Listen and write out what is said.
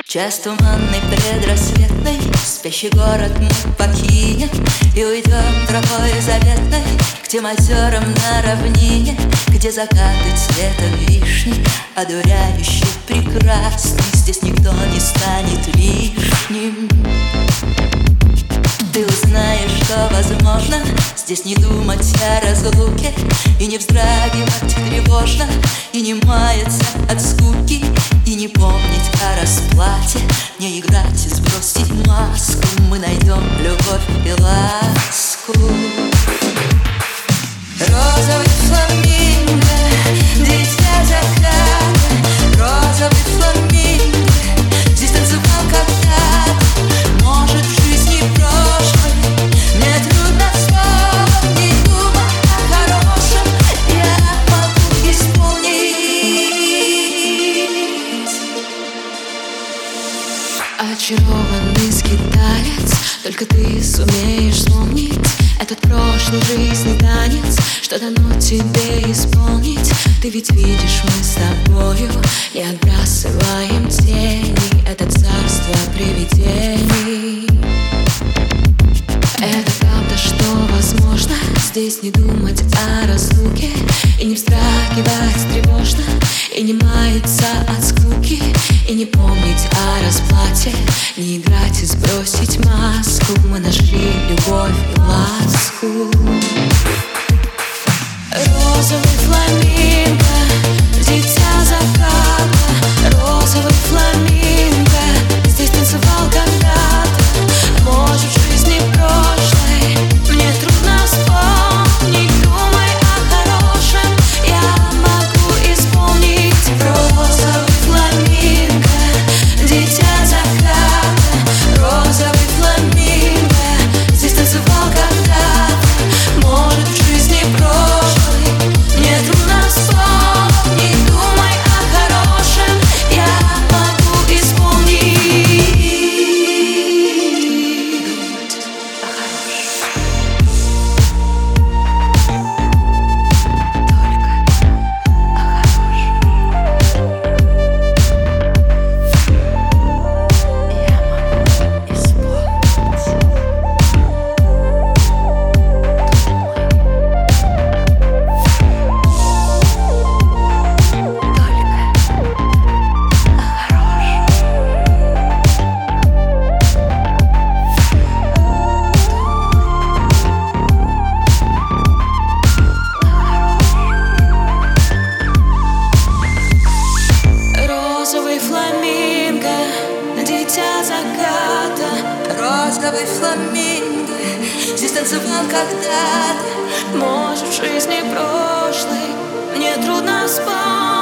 Час туманный предрассветный, спящий город мы покинем и уйдем тропой заветной к тем озерам на равнине, где закаты цветом вишни одуряюще прекрасны. Здесь никто не станет лишним. Ты узнаешь, что возможно здесь не думать о разлуке и не вздрагивать тревожно, и не маяться от скуки, и не помнить о расплате, не играть и сбросить маску. Мы найдем любовь и ласку. Розовый фламинго, дитя заката, розовый фламинго, здесь танцевал когда-то. Может, в жизни прошлой мне трудно вспомнить, думать о хорошем я могу исполнить. Очарованный скиталец, только ты сумеешь вспомнить этот прошлый жизни танец, что дано тебе исполнить. Ты ведь видишь, мы с тобою не отбрасываем тени, это царство привидений. Это правда, что возможно здесь не думать о разлуке и не вздрагивать тревожно, и не маяться от скуки, и не помнить о расплате, не играть и сбросить маску. Мы нашли любовь и ласку. Розовый фламинго, дитя заката, розовый фламинго, здесь танцевал когда-то. Может, в жизни прошлой мне трудно вспомнить, думай о хорошем я могу исполнить. Розовый фламинго, дитя заката, розовый фламинго, здесь танцевал когда-то. Может, в жизни прошлой мне трудно вспомнить, думай о хорошем я могу исполнить. Розовый фламинго, дитя заката, розовый фламинго, здесь танцевал когда-то. Может, в жизни прошлой мне трудно вспомнить.